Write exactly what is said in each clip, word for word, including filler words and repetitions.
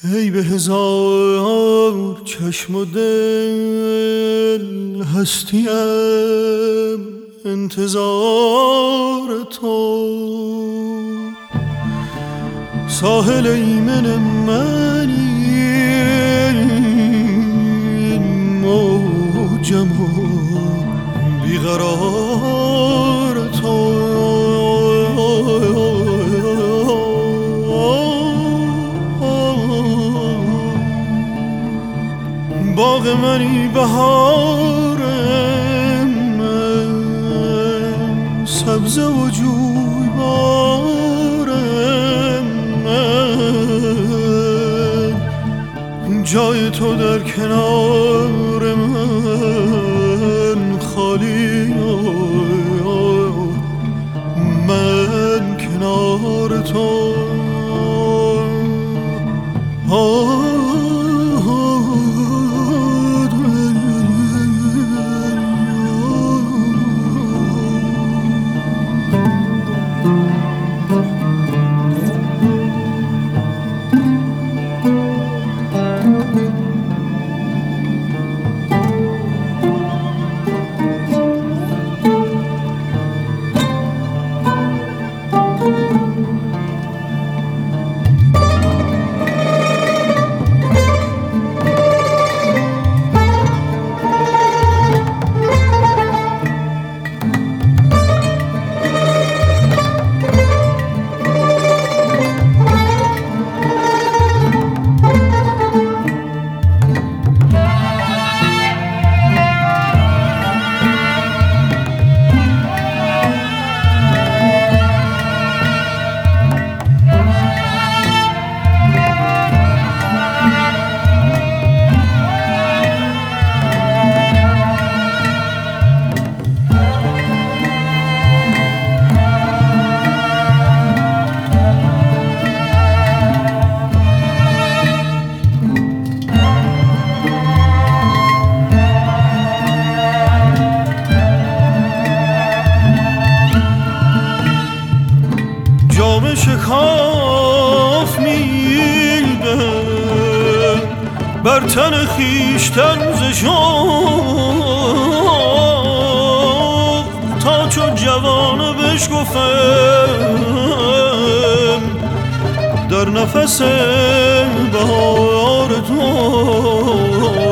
ای به هزار چشم و دل هستیم انتظار تو، ساحل ایمن منی موجم و بیقرار تو، باغ منی بهار من، سبزه و جویبار من، جای تو در کنار من خالی، من کنار تو. جام شکاف میده بر تن خویشتن ز شوق، تا چو جوانه بشکفم در نفس بهار تو.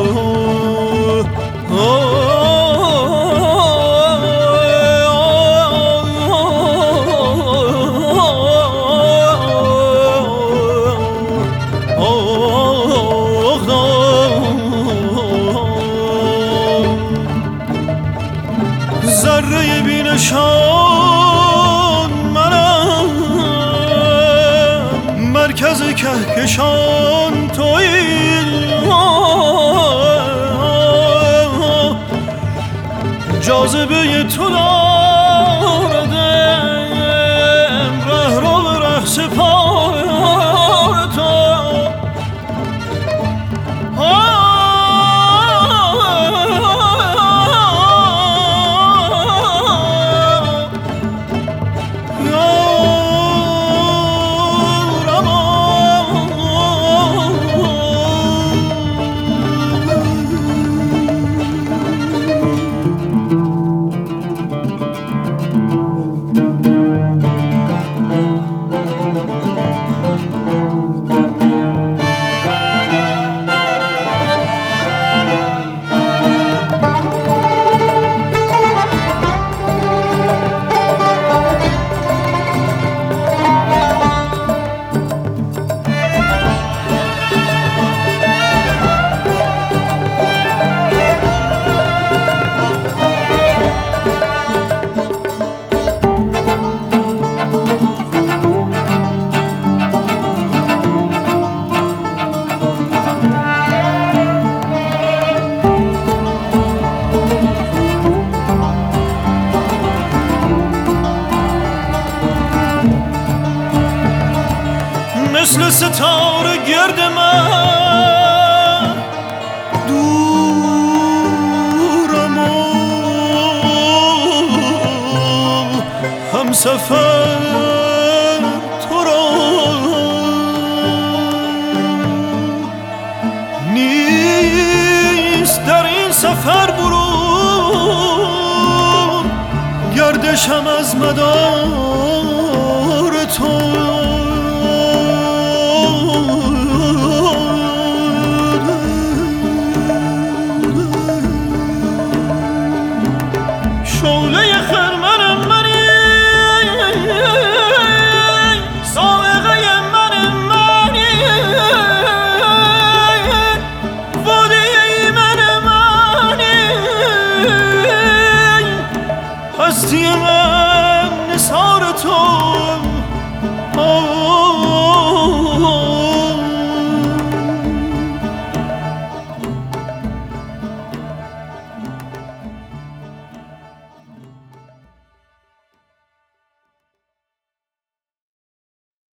ذره بینشان منم، مرکز کهکشان تویی، جاذبه تو داردم ره رو به ره سپار تو. مثل ستاره گرد من دورم و همسفر تو را بشم از مدار تو